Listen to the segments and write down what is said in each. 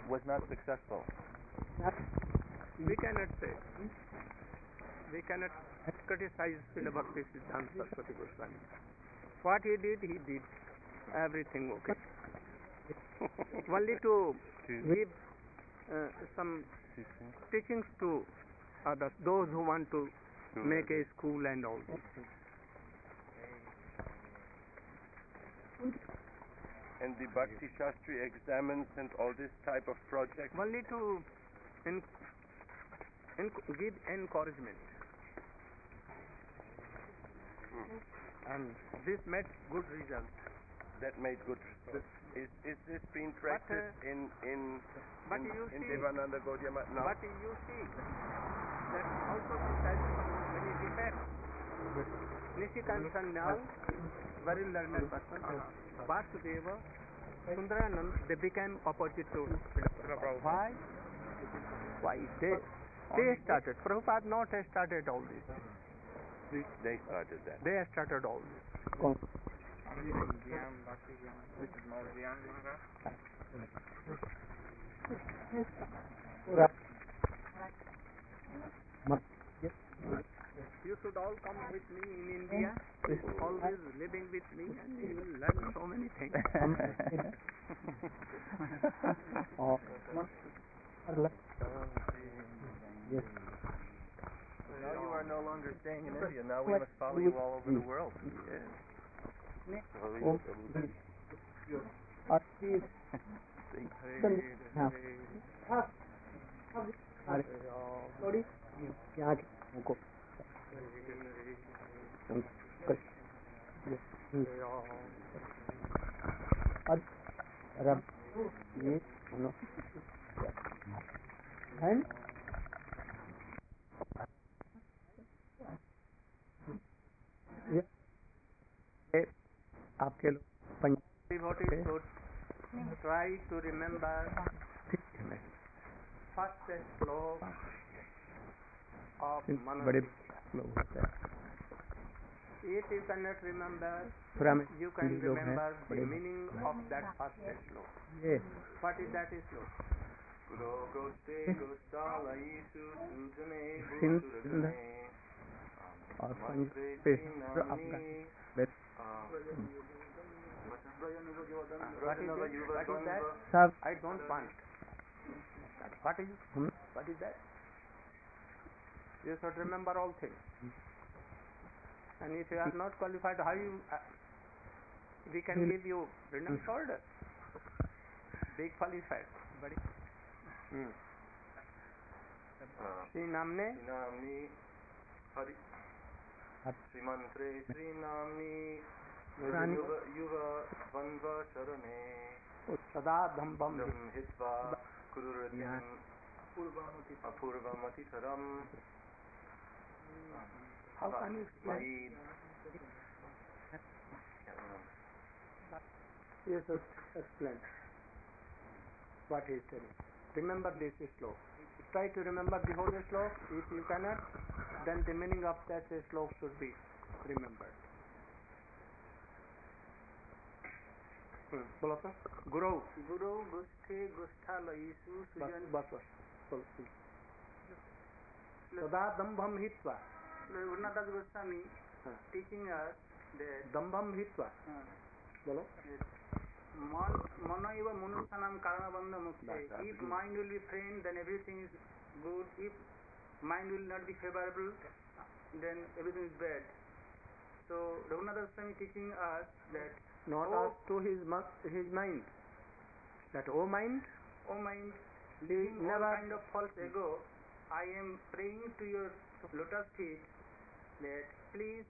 was not successful. We cannot say. We cannot criticize Srila Bhakti Siddhanta Saraswati Goswami. What he did everything okay. Only to give some teachings to others, those who want to make a school and all this. And the Bhakti Shastri examines and all this type of project. Only to give encouragement. And this made good result. That made good results. Is this being practiced in Devananda Gaudiya Math now? But you see that also this has many defects. Nishikanta now, very learned person, Vasudeva, Sundaranand, they became opposite to Prabhupada. Why? They started. Prabhupada not started all this. They started that. They started all this. You should all come with me in India, always living with me, and you will learn so many things. Yes. Now you are no longer staying in India. Now we must follow you all over the world. Yes. And आपके लोग Punjabi try to remember first sloka of Manu. If you cannot remember, you can remember the meaning of that first sloka. Yes. What is that sloka? और what is that? I don't want. What is that? You should remember all things. And if you are not qualified, how we can give you freedom shoulder. Big qualified. Shri Namne Hari Shri Mantre Shri Namni Yuva Vanva Sharane Sada Dhambam Hitva Kururatyam Apurvamati Saram. How can you explain? Yes, explain what he is telling. Remember this sloka. Try to remember the whole sloka. If you cannot, then the meaning of that sloka should be remembered. बोलो sir. Guru Gusthe Gusthalayishu Sujan. बस. Sada Dambham Hitva. Raghunath Goswami teaching us that Dambham Hitva. बोलो. Manaiva Manusanam Karanabandha Mukhe. If mind will be framed, then everything is good. If mind will not be favorable, then everything is bad. So Raghunath Goswami teaching us that not us to his mind. That O mind, leaving all kind of false ego, I am praying to your lotus feet that please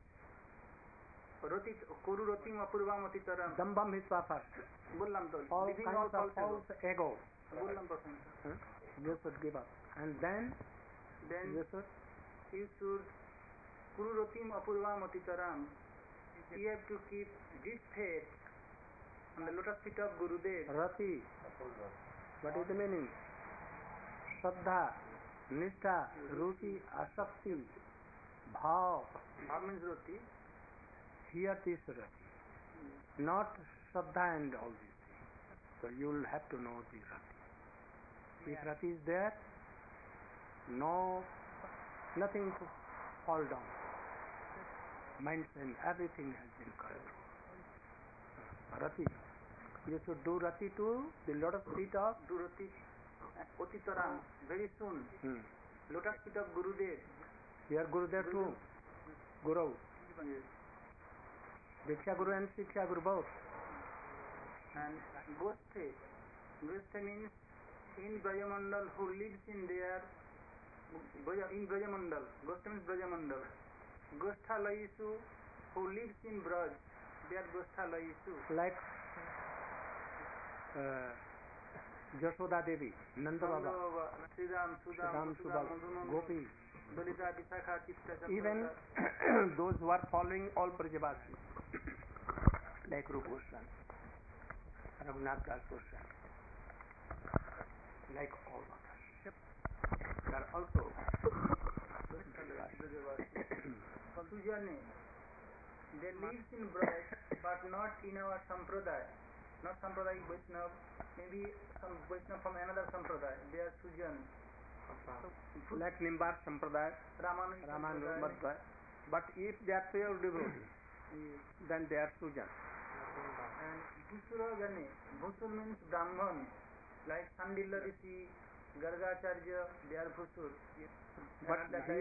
Kuru Rotim Apurvamati Taram. Dambam Hitva first. Bullam to. Leaving all false ego. Bullam person. You should give up. And then you should Kuru Rotim Apurvamati Taram. You have to keep deep faith on the lotus feet of Gurudev. Rati. What is the meaning? Shraddha, Nishtha, Ruchi, Asakti, Bhav. Bhav means Ruti. Here this Rati. Not Shraddha and all these things. So you will have to know the Rati. If Rati is there, no, nothing to fall down. Mind and everything has been controlled. Rati. You should do Rati to the lotus feet of Do Rati Otitaram very soon. Lotus feet of Gurudev. Here Gurudev too. Guru. Yes. Diksha Guru and Shiksha Guru both. And Gosthe. Gosthe means in Brajamandal who lives in there, in Brajamandal. Gosthe means Brajamandal. Gosthalayishu who lives in Braj, they are Gosthalayishu. Like Jashoda Devi, Nanda Baba, Sridham, Sudam, Gopi. Dalita, Visakha, Chitra, Even those who are following all Brajavasi, like Rupa Goswami, Raghunath Das Goswami, like all others, they are also Sujane, they live in Braj, but not in our Sampradaya. Not Sampradaya Vaishnava, maybe some Vaishnava from another Sampradaya. They are Sujan. like Nimbar Sampradaya, Ramanuja. but if they are pure devotees, then they are Sujan. And Bhusura Gane, Bhusur means Brahman, like Sandila Rishi, Gargacharya, they are Bhusur. But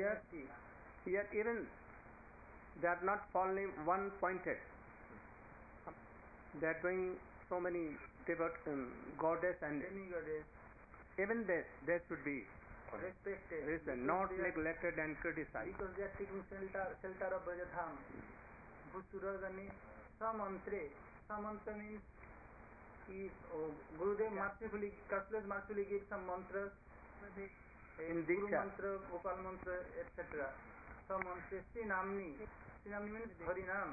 here even they are not following one pointed. They are doing so many goddess and Demigoddess, even they should be respected. not neglected and criticized. Because they are taking shelter of Brajadham. Bhusura Gane, Samantra means Gurudev mercifully gave some mantras, In Guru Diksha. mantra, Gopal mantra, etc. Some mantras, Srinamni means Harinam.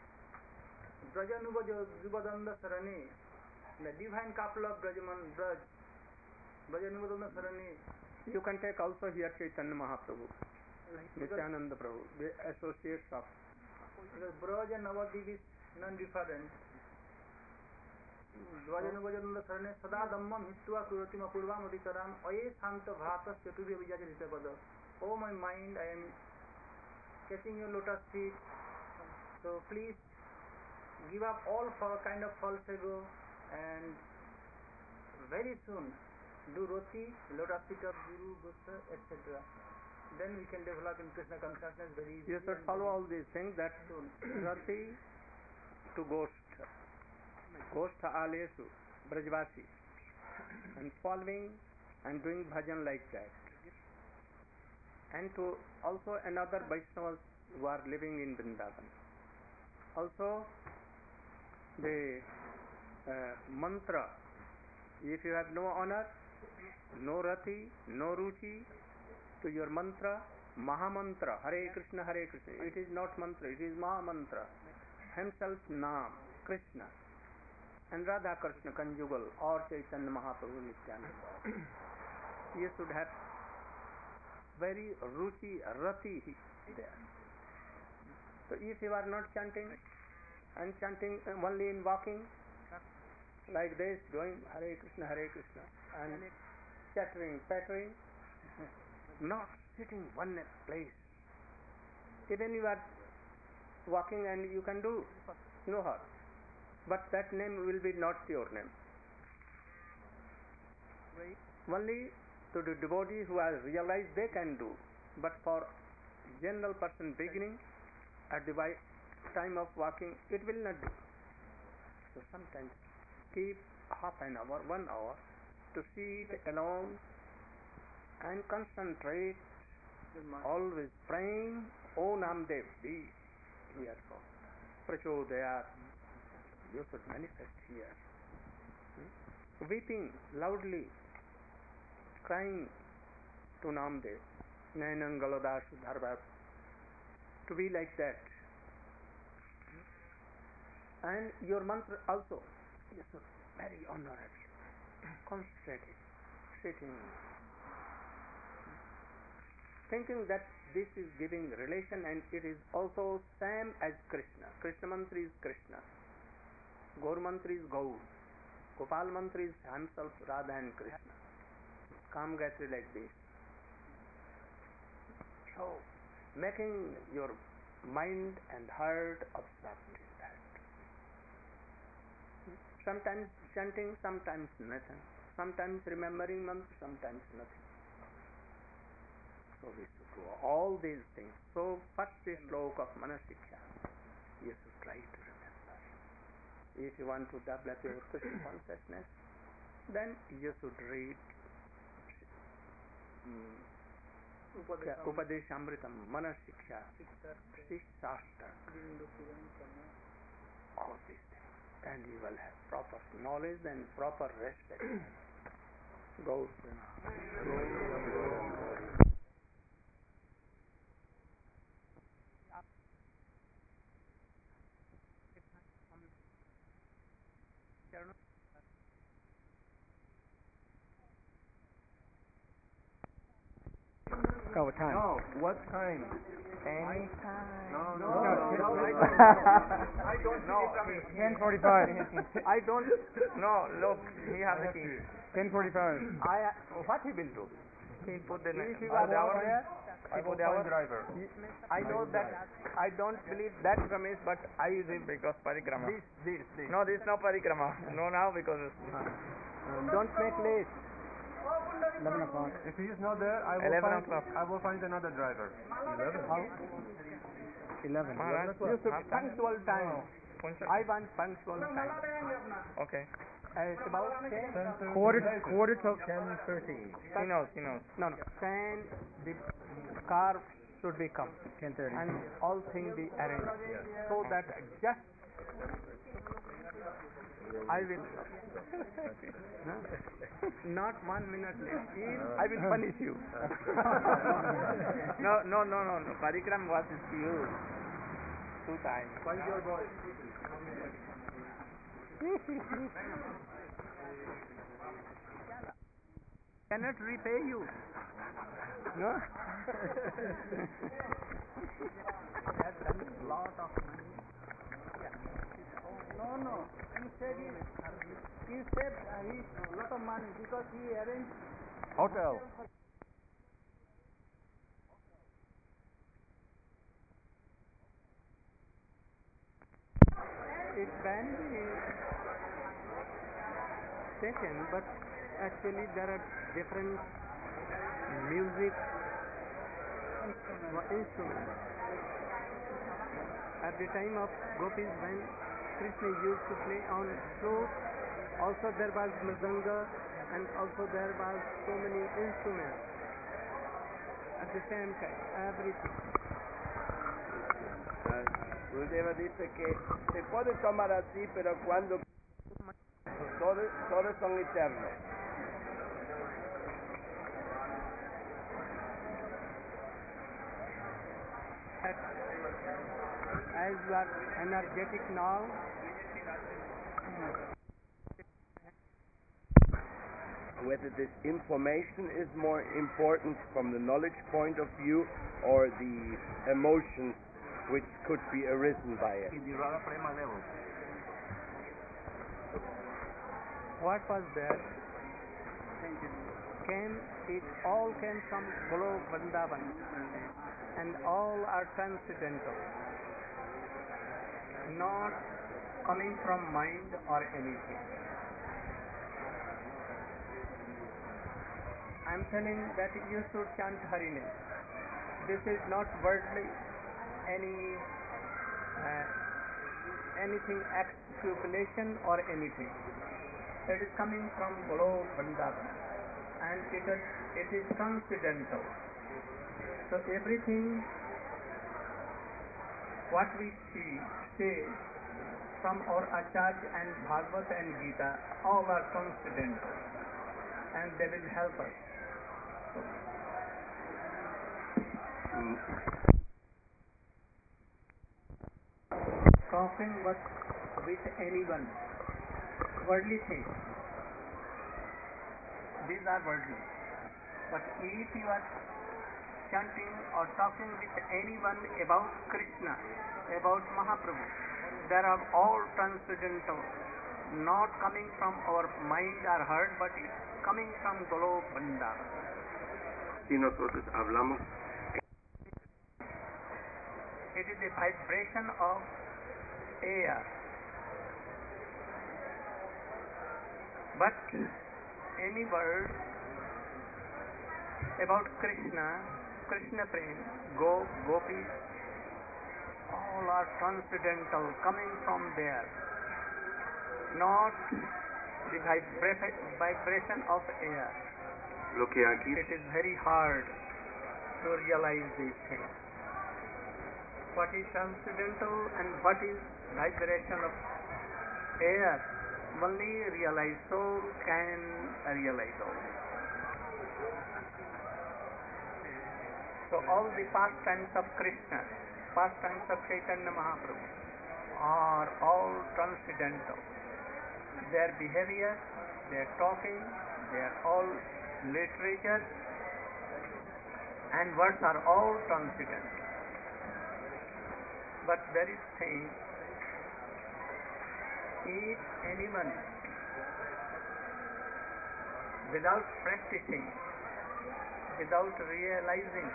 Brajanubaja Zubadanda Sarane, the divine couple of Braj. Brajanubadanda Sarane. You can take also here Chaitanya Mahaprabhu, Nityananda Prabhu, the associates of. Because Braj and Navadvip is non-different. Brajanubadanda Sarane Sada Dhammam Hitva Kuratima Purvam Uditaram Aye Santa Bhatas Chaturi Abhijaja Pada. Oh my mind, I am catching your lotus feet. So please give up all kind of false ego and very soon do Roti, lotus feet of Guru, Buddha, etc. Then we can develop in Krishna consciousness very easily. You should follow all these things that Rati to Gostha Alesu, Brajvasi, and following and doing bhajan like that. And to also another Vaishnavas who are living in Vrindavan. Also the mantra, if you have no honor, no rati, no ruchi to your mantra, Mahamantra, Hare Krishna, it is not mantra, it is Mahamantra, himself Naam, Krishna, and Radha Krishna conjugal or Chaitanya Mahaprabhu Nityananda. You should have very ruchi, rati there. So if you are not chanting, and chanting only in walking, like this, going Hare Krishna, and chattering, pattering, not sitting one place. Even you are walking and you can do, no harm. But that name will be not your name. Only to the devotees who are realized they can do. But for general person beginning, at the time of walking, it will not do. So sometimes keep half an hour, 1 hour to sit alone and concentrate, always praying, O Namdev, be here for Prachodayat. You should manifest here. Weeping loudly, crying to Namdev, Nainangaladasu Dharva, to be like that. And your mantra also, you should very honorable, concentrated, sitting, thinking that this is giving relation and it is also same as Krishna. Krishna mantra is Krishna. Gaur mantra is Gaur. Gopal mantra is himself Radha and Krishna. Kam Gayatri like this. So, making your mind and heart absorbed in that. Sometimes chanting, sometimes nothing. Sometimes remembering mantra, sometimes nothing. So we should do all these things. So first sloka of Manasiksha, you should try to remember. If you want to develop your Krishna consciousness, then you should read Upadeshamritam, Manasiksha, Shastra, all these things. And you will have proper knowledge and proper respect. Go. Oh, time. No, what time? Any time. No. I don't know. 10:45. I don't. No, look, he has the key. 10:45. What he will do? He put the If you are hour there, He I will put the find hour. driver. I know that. I don't believe that Ramesh, but I use it because parikrama. This. No, this is not parikrama. No, now because Don't make late. 11 o'clock. If he is not there, I 11 o'clock. will find another driver. 11. How? 11. Maharaj, You should punctual time. I want punctual time. Okay. It's about 10. Quarter to 10:30. He knows. No. 10. The car should be come. 10:30. And all things be arranged. Yes. So that just I will not 1 minute late. I will punish you. No. Parikram was used 2 times. Find your boy. Cannot repay you. No? Has done lot of money. No. He saved a lot of money because he arranged Hotel. it can be taken, but actually there are different music instruments. At the time of gopis, when Krishna used to play on flute, also there was mridanga, and also there was so many instruments. At the same time, everything. Gurudeva dice que se puede tomar así, pero cuando todos son eternos. As you are energetic now, Whether this information is more important from the knowledge point of view or the emotions which could be arisen by it. what was there? It all came from Goloka Vrindavan, and all are transcendental, not coming from mind or anything. I am telling that you should chant Hari name. This is not worldly, anything extrapolation or anything. It is coming from Goloka Vrindavan, and it is transcendental. So everything what we say from our Acharya and Bhagavad and Gita, all are transcendental, and they will help us. Talking with anyone, worldly things, these are worldly. But if you are chanting or talking with anyone about Krishna, about Mahaprabhu, they are all transcendental, not coming from our mind or heart, but coming from Golok Vrindavan. Si nosotros hablamos, It is the vibration of air. But any word about Krishna, Krishna Prem, Gopis, all are transcendental, coming from there, not the vibration of air. lo que aquí It is very hard to realize these things. What is transcendental and what is vibration of air? Only realized soul can realize all. So all the pastimes of Krishna, pastimes of Chaitanya Mahaprabhu are all transcendental. Their behavior, their talking, they are all literature, and words are all transcendental. But there is thing, if anyone without practicing, without realizing,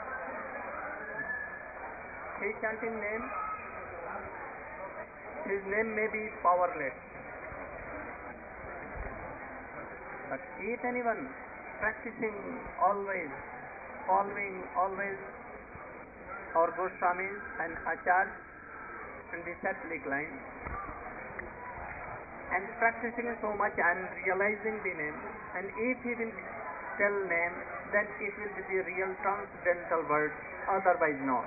he is chanting name, his name may be powerless. But if anyone practicing always, following always our Goswamis and Acharyas and the Catholic line, and practicing so much and realizing the name, and if he will tell name, then it will be the real transcendental word, otherwise not.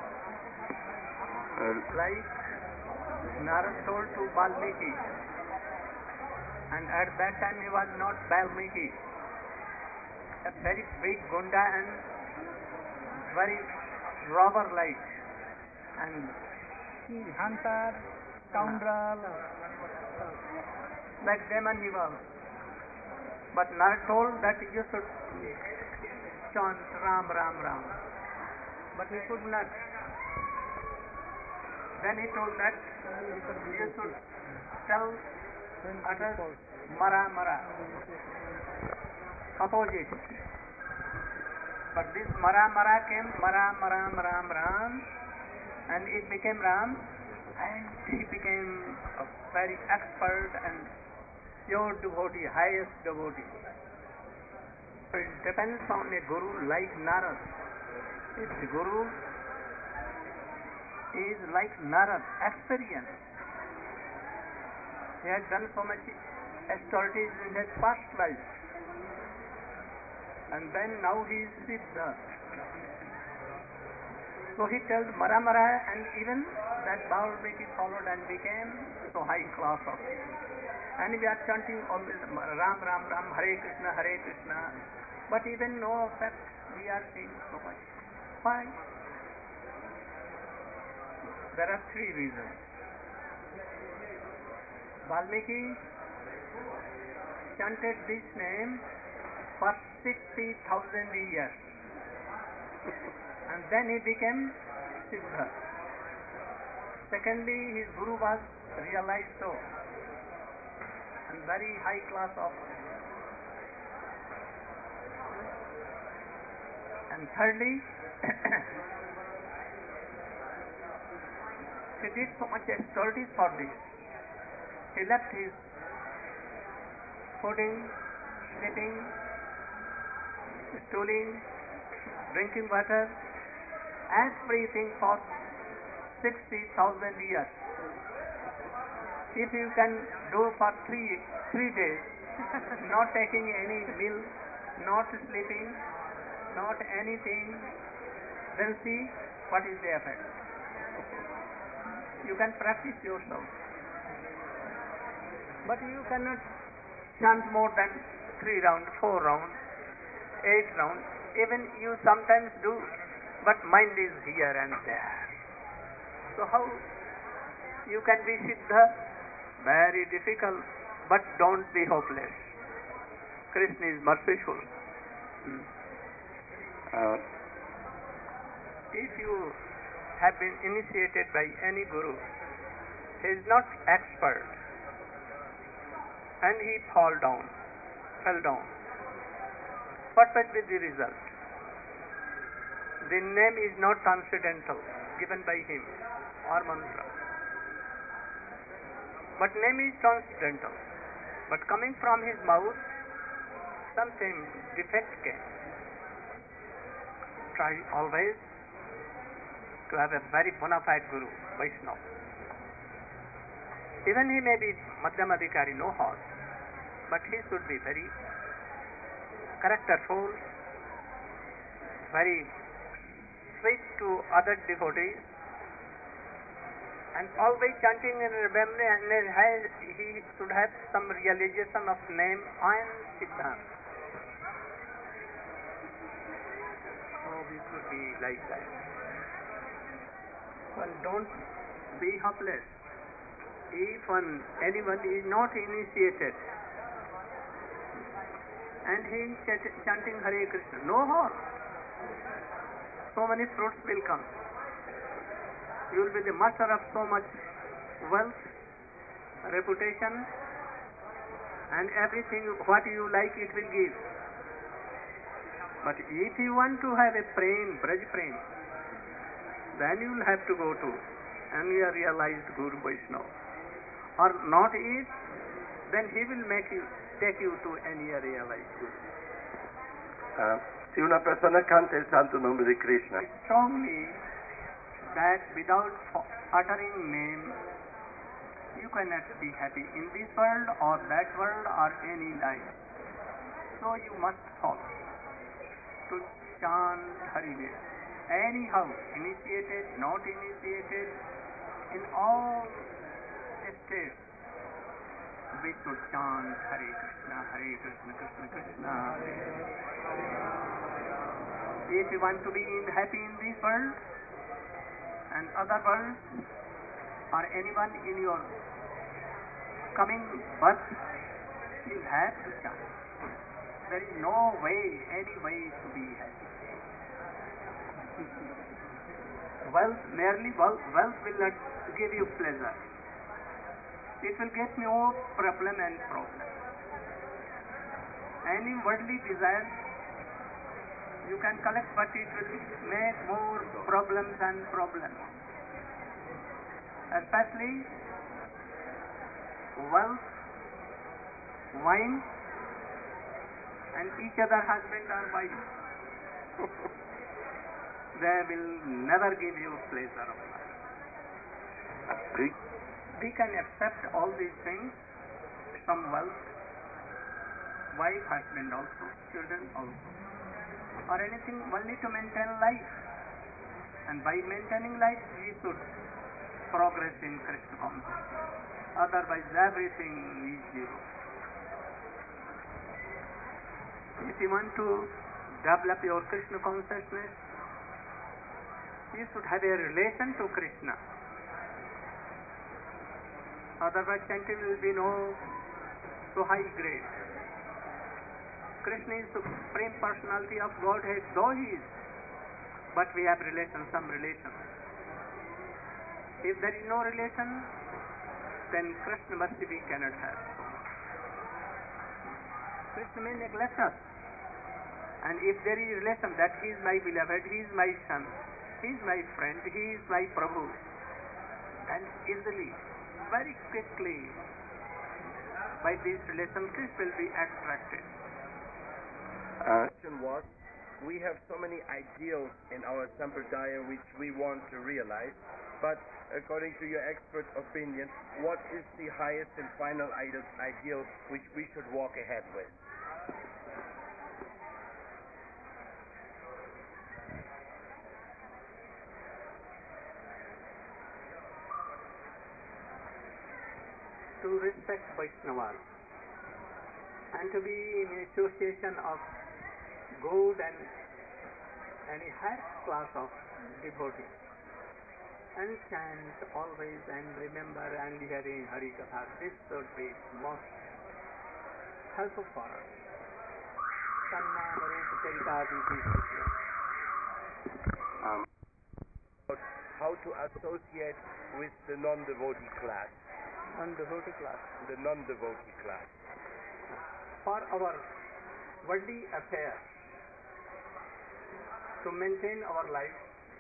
Like Narad told to Valmiki, and at that time he was not Valmiki, a very big gunda and very robber-like, and hunter, scoundrel, like demon he was. But Narad told that you should chant Ram, Ram, Ram. But he could not. Then he told that you should tell, utter Mara, Mara, opposite. But this Mara, Mara came, Mara, Ram, Ram, Ram, and it became Ram, and he became a very expert and pure devotee, highest devotee. So it depends on a guru like Narad. If the guru is like Narad, experienced, he has done so much austerities in his past life, and then now he is Siddha. So he tells Mara Mara, and even that Valmiki followed and became so high class of it. And we are chanting always Ram, Ram, Ram, Hare Krishna, Hare Krishna, but even no effect we are seeing so much. Why? There are three reasons. Valmiki chanted this name for 60,000 years, and then he became Siddha. Secondly, his guru was realized so, and very high class of. And thirdly, he did so much austerities for this. He left his fooding, sleeping, stooling, drinking water, everything for 60,000 years. If you can do for three days, not taking any meal, not sleeping, not anything, then see what is the effect. You can practice yourself, but you cannot chant more than 3 rounds, 4 rounds, 8 rounds. Even you sometimes do, but mind is here and there. So how you can be Siddha? Very difficult, but don't be hopeless. Krishna is merciful. If you have been initiated by any guru, he is not expert, and he fell down, perfect with the result. The name is not transcendental, given by him, or mantra. But name is transcendental. But coming from his mouth, sometimes defect came. Try always to have a very bona fide Guru, Vaishnava. Even he may be Madhyamadikari, no horse, but he should be very characterful, very sweet to other devotees, and always chanting and remembering, and he should have some realization of name and Siddhanta. So we should be like that. Well, don't be hopeless. If anyone is not initiated and he is chanting Hare Krishna, no harm. So many fruits will come. You will be the master of so much wealth, reputation, and everything what you like it will give. But if you want to have a prem, Braj prem, then you will have to go to and you are realized Guru Vaishnava. Or not it, then he will take you to any realized Guru. Si una persona canta il santo nome di Krishna, Strongly that without uttering name, you cannot be happy in this world or that world or any life. So you must follow to chant Hari Name. Anyhow, initiated, not initiated, in all states, we should chant Hare Krishna, Krishna Krishna, Hare Hare. If you want to be happy in this world and other worlds, or anyone in your coming birth, you have to chant. There is no way, any way to be happy. Wealth will not give you pleasure. It will get more problem and problem. Any worldly desire you can collect, but it will make more problems and problems. Especially wealth, wine, and each other husband or wife. They will never give you pleasure of life. We can accept all these things, some wealth, wife, husband also, children also, or anything only to maintain life. And by maintaining life, we should progress in Krishna consciousness. Otherwise, everything is zero. If you want to develop your Krishna consciousness, you should have a relation to Krishna. Otherwise, chanting will be no so high grade. Krishna is Supreme Personality of Godhead, though he is, but we have some relation. If there is no relation, then Krishna mercy we cannot have. Krishna may neglect us. And if there is relation that he is my beloved, he is my son, he is my friend, he is my Prabhu, and easily, very quickly, by this relation, Krishna will be attracted. Question was, we have so many ideals in our sampradaya which we want to realize, but according to your expert opinion, what is the highest and final ideal which we should walk ahead with? To respect Vaishnavas and to be in association of good and any higher class of devotees, and chant always and remember and hearing Hari Katha. This should be most helpful for us. How to associate with the non-devotee class. Non-devotee class. The non-devotee class. For our worldly affairs, to maintain our life.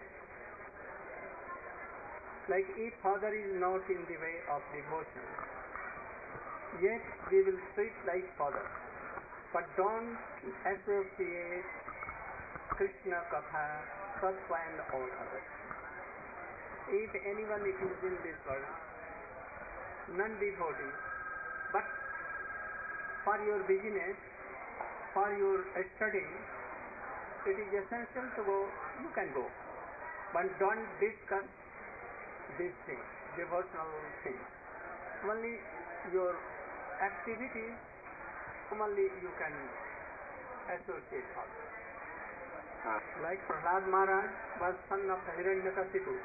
Like if father is not in the way of devotion, yet we will treat like father. But don't associate Krishna Katha, Tattva and all others. If anyone is in this world, non-devotee, but for your business, for your study, it is essential to go, you can go. But don't discuss these things, devotional things. Only your activities, only you can associate others. Like Prahlad Maharaj was son of Hiranyakasipu.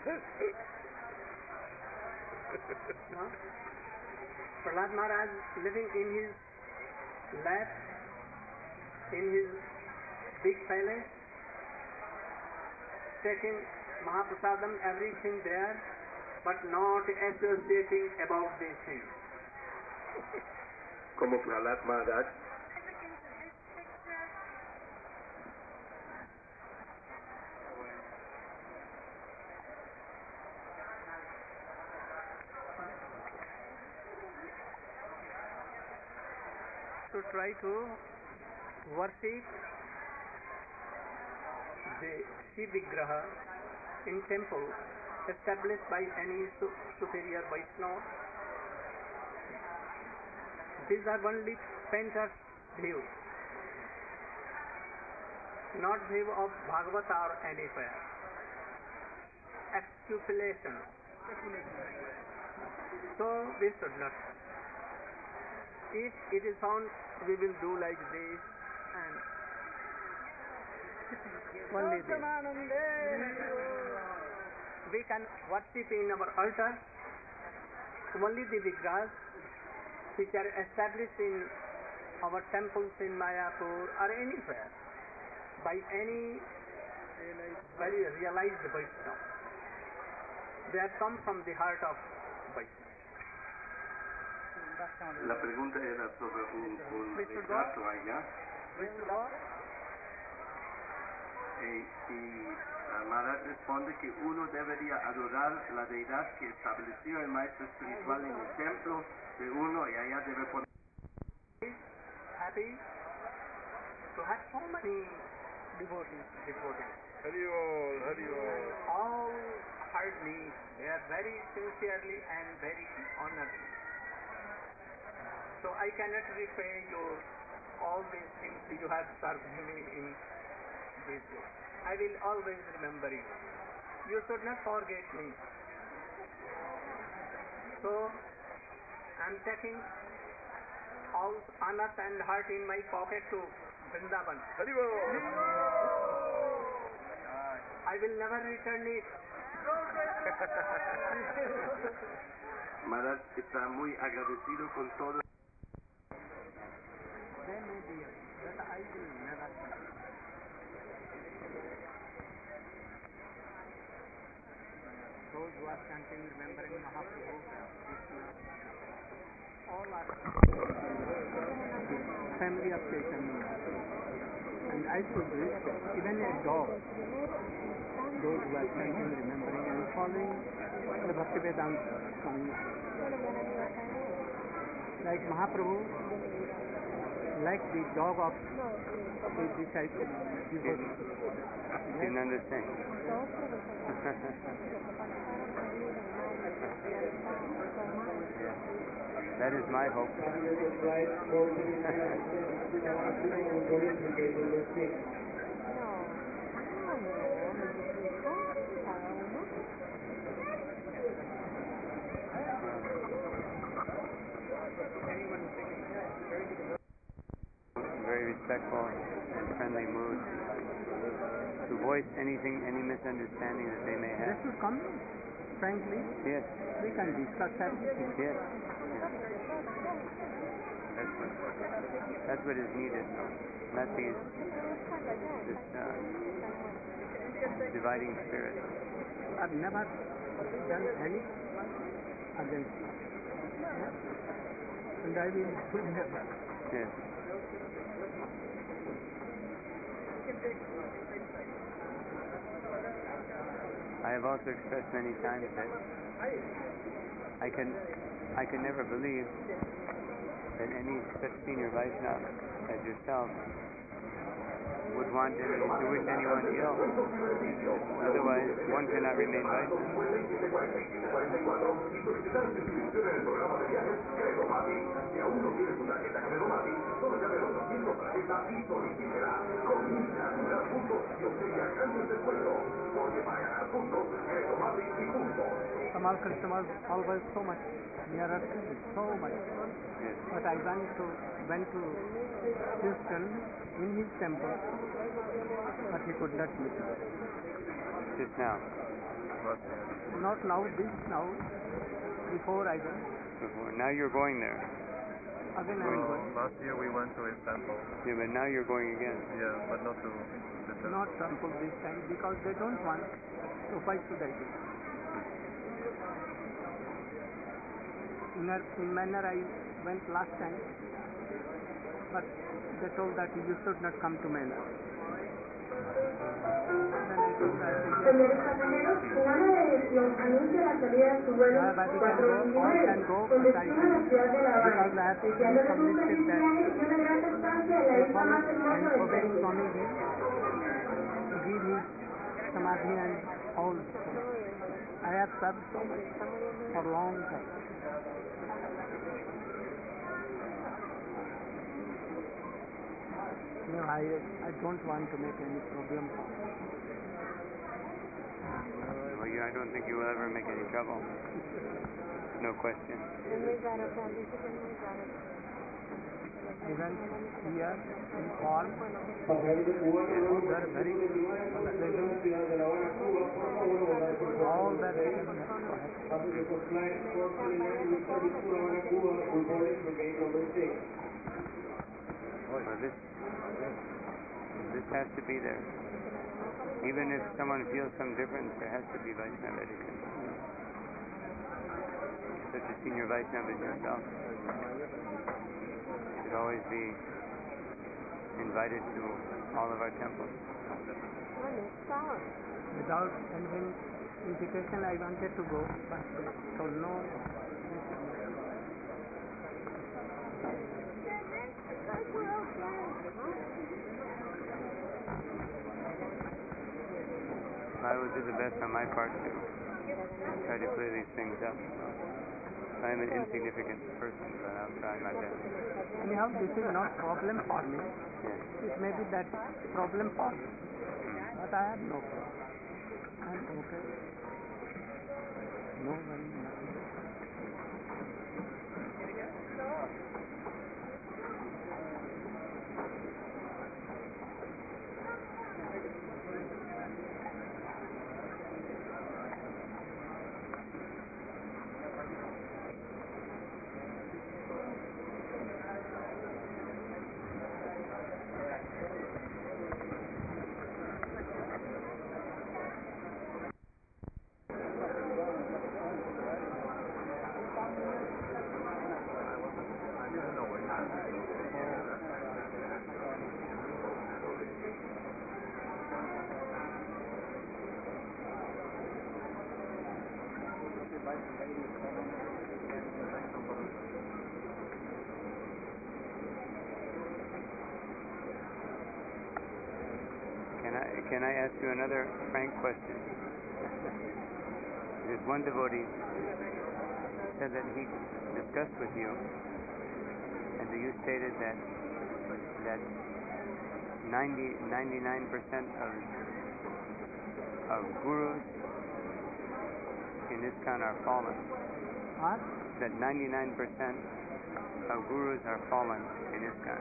Prahlad Maharaj living in his lap, in his big palace, taking Mahaprasadam, everything there, but not associating about these things. Como Prahlad Maharaj. To try to worship the Shiv Vigraha in temple established by any superior Vaishnava. These are only painter's view, not view of Bhagavata or anywhere. Exculpation. So we should not. If it is found, we will do like this and only this. We can worship in our altar only the vigrahas which are established in our temples in Mayapur or anywhere by any very realized Vaishnava. They have come from the heart of Vaishnava. La pregunta era sobre un retrato allá. Y Maharaj responde que uno debería adorar la deidad que estableció el maestro espiritual en el templo de uno y allá debe poner. Happy to have so many devotees. Hari All heard me. They are very sincerely and very honorably. So I cannot repay you all these things you have served me in this way. I will always remember you. You should not forget me. So I am taking all honor and heart in my pocket to Vrindavan. I will never return it. Maharaj está muy agradecido con todo. There may be, but I will never. Those who are chanting, remembering Mahaprabhu, Krishna, all are family of Chaitanya. And I should respect even a dog. Those who are chanting, remembering and following the Bhaktivedanta Swami. Like Mahaprabhu, like the dog of the disciple. Didn't understand. Yeah. That is my hope. Very respectful and friendly mood to voice anything, any misunderstanding that they may They have. should come frankly. Yes. We can discuss everything. Yes. That's what is needed. Not this dividing spirit. I've never done any against you. And I will do never. Yes. I've also expressed many times that I can never believe that any such senior Vaishnava as yourself would want to wish anyone ill. Otherwise, one cannot remain Vaishnava. Kamal Krishna was always so much nearer to me, so much. Yes. But I went to Houston in his temple, but he could not meet me. Just now. Not now, before I went. Before. Now you're going there. Again I am going. Last year we went to his temple. Yeah, but now you're going again. Yeah, but not to the temple. Not temple this time because they don't want. So why should I do? In manner I went last time, but they told that you should not come to manner. Then I told that Señores pasajeros, una nueva dirección anuncia la salida de su vuelo but all can go, con but I destino a la ciudad de La Habana, because I have deseándoles un submitted feliz that viaje y una grata estancia en la isla más hermosa del obeying Caribe. Swami to give me samadhi and all. I have served so much for a long time. No, I don't want to make any problem. Well, I don't think you will ever make any trouble. No question. I went here in form. They're very pleasant. All that I can Well, this has to be there. Even if someone feels some difference, there has to be Vaishnava etiquette. Such a senior Vaishnava as yourself should always be invited to all of our temples. Without any invitation, I wanted to go, but told no. I will do the best on my part to try to clear these things up. I am an insignificant person, but I'll try my best. Anyhow, this is not problem for me. Yes. It may be that problem for you, but I have no problem. I'm okay. No one, nothing. Can I ask you another frank question? There's one devotee said that he discussed with you, and that you stated that 99% of gurus in ISKCON are fallen. What? That 99% of gurus are fallen in ISKCON.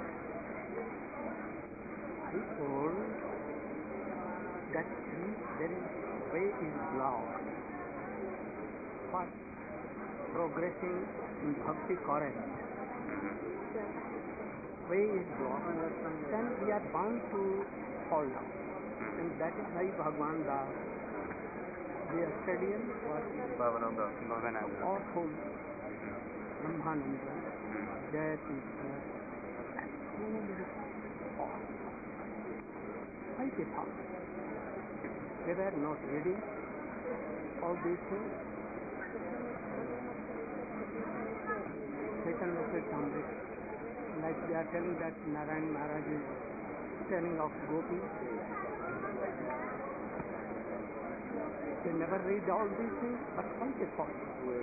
I told that there is way is blocked for progressing in bhakti current. Way is blocked, then we are bound to fall down. And that is why Bhagwan Das, the Australian, was Bhavananda. awful. Brahmananda, Jaya Tirtha, and so many false. Why they fall? They were not ready all these things. Second message on this, like they are telling that Narayan Maharaj is telling of Gopi. They never read all these things, but why they follow?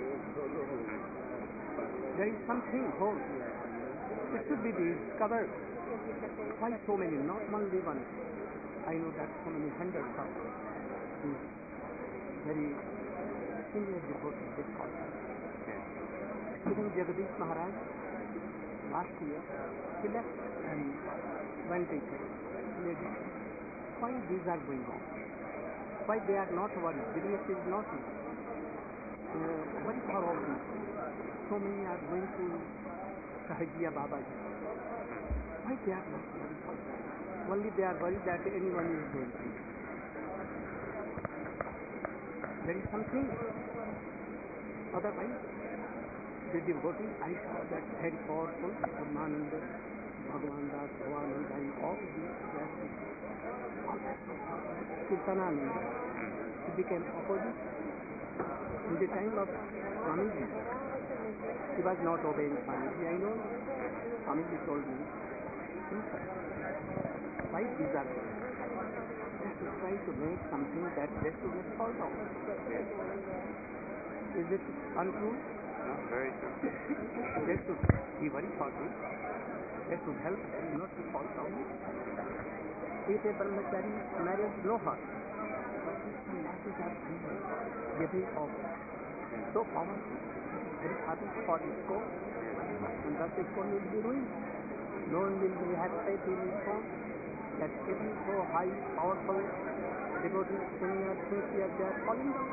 There is something whole. It should be discovered. Why so many? Not only one. I know that so many hundreds of these very senior devotees they follow. Even Jagadish Maharaj, last year, he left and went into ladies. Why these are going on? Why they are not worried? Girish is not worried for all these. So many are going to Sahajiya Babaji. Why they are not worried? Only they are worried that anyone is going to. There is something. Otherwise, the devotees, I saw that very powerful, Brahmananda, Bhagavan Das, Bhavananda, and all these classics. Kirtanananda, he became opposite. In the time of Swamiji, he was not obeying Swamiji. I know, Swamiji told me, why these are there? Just to try to make something that they should not fall down. Is it untrue? No, very true. They should be very thoughtful. They should help them not to fall down. If a brahmachari marries no heart, but his sannyasis are giving off so powerful, very happy for his soul, and thus his soul will be ruined. No one will be have faith in his soul that every so high, powerful devotee, senior, sincere, they are falling down.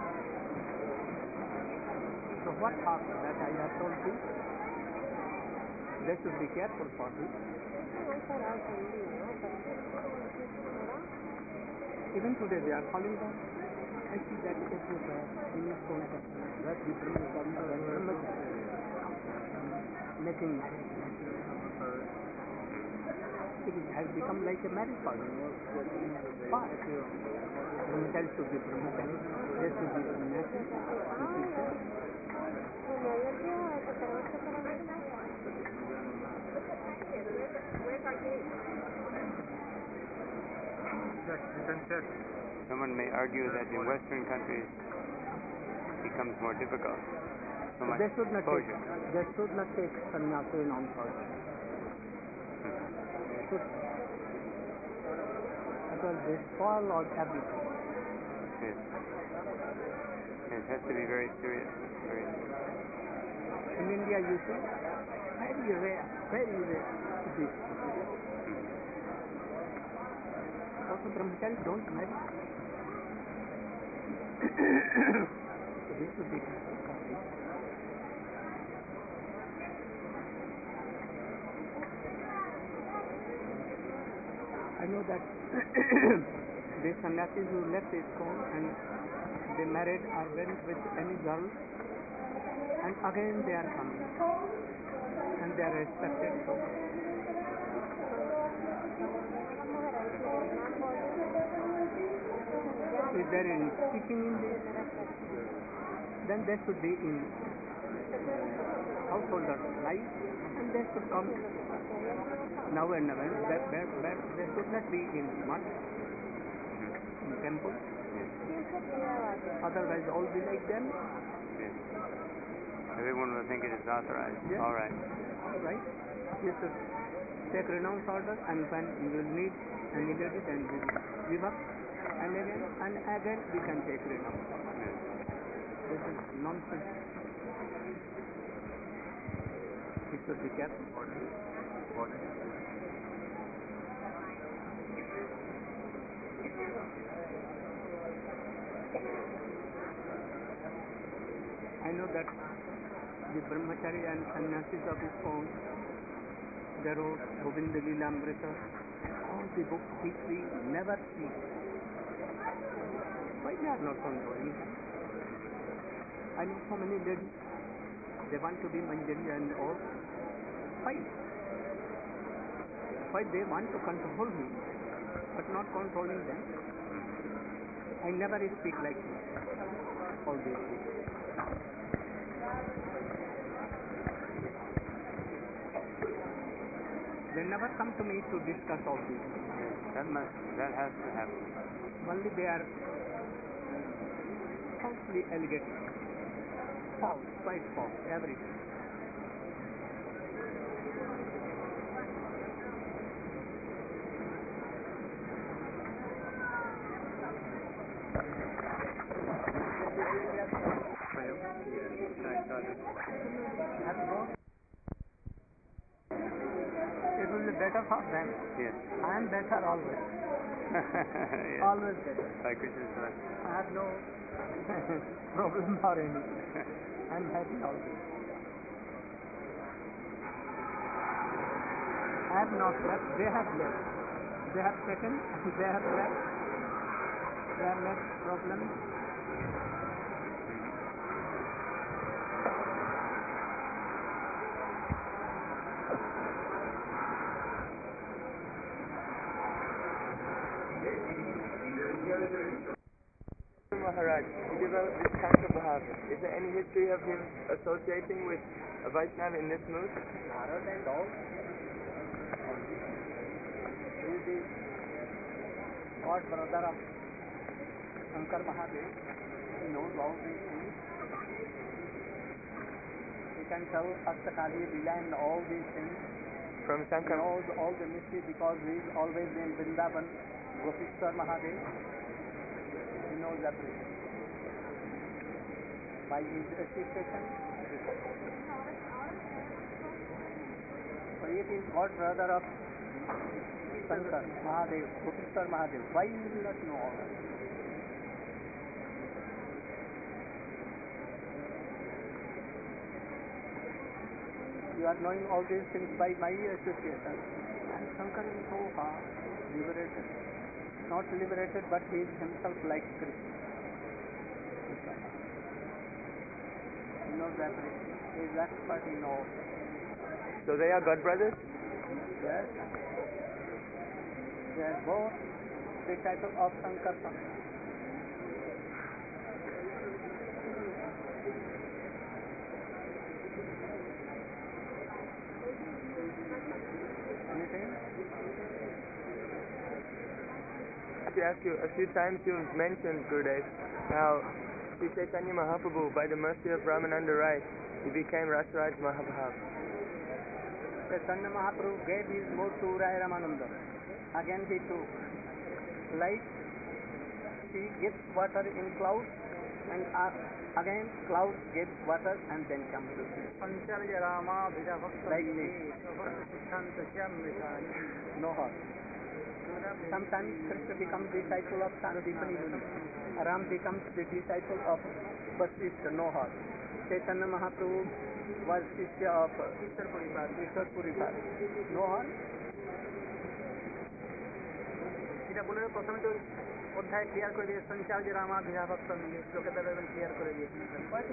So what harm that I have told you? They should be careful for this. Even today they are falling down. I see that everywhere in his own country, that the brahmachari, making marriage. It has become like a marriage party. Why? Brahmachari should be brahmachari. They should be sannyasi. Someone may argue that in Western countries it becomes more difficult. So much they should not exposure. They should not take sannyasa in on church. They should. Because they spoil all everything. Yes. It has to be very serious. Very serious. In India, you see, very rare to be. Also, brahmacharis don't marry. So this should be careful for this. I know that the sannyasis who left ISKCON and they married or went with any girl, and again they are coming, and they are respected so much. If they are in teaching in this, then they should be in householder's life, and they should come now and then. They should not be in mud, in temple. Otherwise, all be like them. Yes. Everyone will think it is authorized. Yes. All right. All right. You should take renounce order, and when you will need any lady, then we will give up, and again we can take renounce order. Yes. This is nonsense. We should be careful for this. I know that the brahmachari and sannyasis of ISKCON, they wrote Govinda Leela Amrita, all the books which we never see. Why they are not controlling them? I know so many ladies, they want to be Manjari and all. Why? Why they want to control me, but not controlling them? I never speak like this. All these things. They never come to me to discuss all these things. That has to happen. Only they are falsely alleged. False, quite false, everything. It will be better for them. Yes. I am better always. Yes. Always better. By Krishna's blood. I have no problem or anything. I am happy always. I have not left. They have left. They have taken. They have left. They have made problems. Maharaj, he developed this Kanka Bhava. Is there any history of him associating with a Vaishnava in this mood? Narad and all. He is the god brother of Shankar Mahadev. He knows all these things. He can tell Astakali, Lila and all these things. From He Shankar? knows all the mystery because he is always in Vrindavan. Gopishwar Mahadev. He knows everything. By his association. So if he is god brother of Shankar Mahadev, Gopishwar Mahadev, why you will not know all that? You are knowing all these things by my association. And Shankar is so far liberated. Not liberated, but he is himself like Krishna. He knows everything. He is expert in all. So they are God brothers? Yes. They are both disciples of Shankar. Anything? To ask you, a few times you've mentioned, Gurudev, how Sri Chaitanya Mahaprabhu, by the mercy of Ramananda Rai, he became Rasaraj Mahabhav. Chaitanya Mahaprabhu gave his mood to Rai Ramananda. Again he took. Like he gives water in clouds and again clouds gives water and then comes to him. Like this. No hurt. Sometimes Krishna becomes disciple of Sandipani Muni. Ram becomes the disciple of Vasishtha, no hurt. Chaitanya Mahaprabhu was Shishya of Ishwar Puripad. No hurt. এটা বলে প্রথমে তো অধ্যায় clear করে দিয়ে সঞ্চার্য রামা বিনা ভক্ত মিলে শ্লোকে তারা ক্লিয়ার করে দিয়েছেন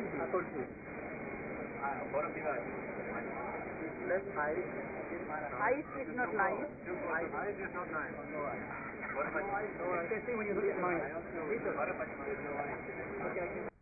ice is not nice. Ice is not nice. Especially when you look at mine. Okay.